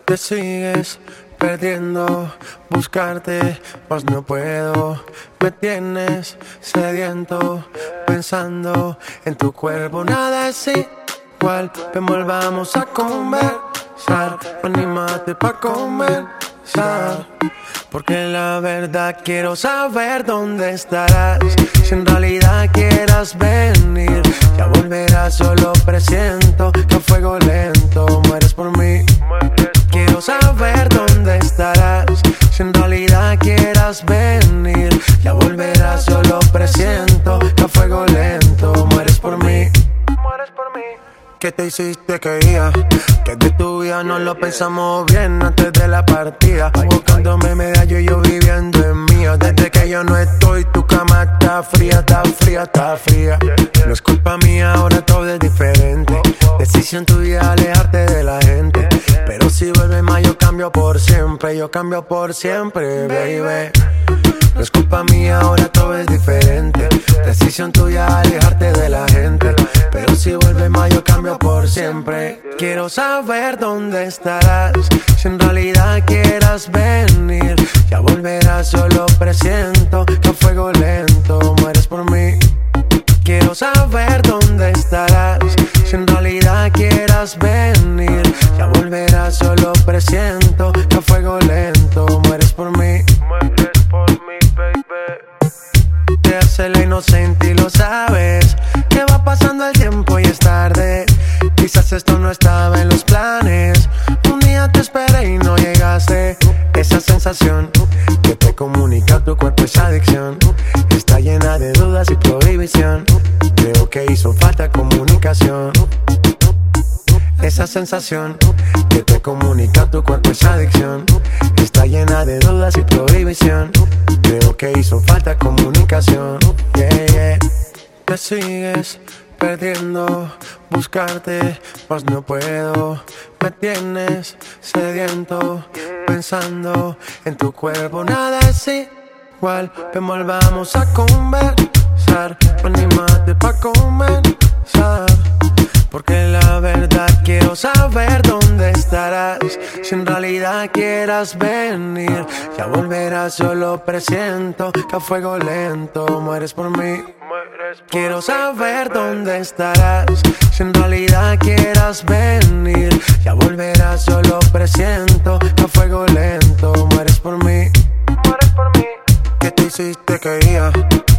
Te sigues perdiendo, buscarte, pues no puedo. Me tienes sediento, pensando en tu cuerpo. Nada es igual, ven volvamos a conversar. Anímate pa' conversar, porque la verdad quiero saber dónde estarás. Si en realidad quieras venir, ya volverás, solo presiento que a fuego lento mueres por mí. Quiero saber dónde estarás. Si en realidad quieras venir, ya volverás, solo presiento que a fuego lento mueres por mí. ¿Qué te hiciste que iba? Que de tu vida no lo pensamos bien antes de la partida. Buscándome medallo y yo viviendo en mía. Desde que yo no estoy, tu cama está fría, está fría, está fría. No es culpa mía, ahora todo es diferente. Decisión tuya alejarte de la gente. Pero si vuelve más yo cambio por siempre. Yo cambio por siempre, baby. No es culpa mía, ahora todo es diferente. Decisión tuya alejarte de la gente. Pero si vuelve más yo cambio por siempre. Quiero saber dónde estarás. Si en realidad quieras venir, ya volverás, solo presiento que a fuego lento mueres por mí. Quiero saber dónde estarás. Si en realidad quieras venir, ya volverás, solo presiento que a fuego lento mueres por mí. Mueres por mí, baby. Te hace la inocente y lo sabes. Que va pasando el tiempo y es tarde. Quizás esto no estaba en los planes. Un día te esperé y no llegaste. Esa sensación que te comunica tu cuerpo, esa adicción, está llena de dudas y prohibición. Creo que hizo falta comunicación. Esa sensación que te comunica tu cuerpo, esa adicción, está llena de dudas y prohibición. Creo que hizo falta comunicación. Yeah, yeah. Te sigues perdiendo, buscarte, pues no puedo. Me tienes sediento, pensando en tu cuerpo. Nada es igual, ven volvamos a conversar. Anímate pa' comenzar, porque la verdad quiero saber dónde estarás. Si en realidad quieras venir, ya volverás, solo presiento que a fuego lento mueres por mí. Quiero saber dónde estarás. Si en realidad quieras venir, ya volverás, solo presiento que a fuego lento mueres por mí. ¿Qué te hiciste que iba?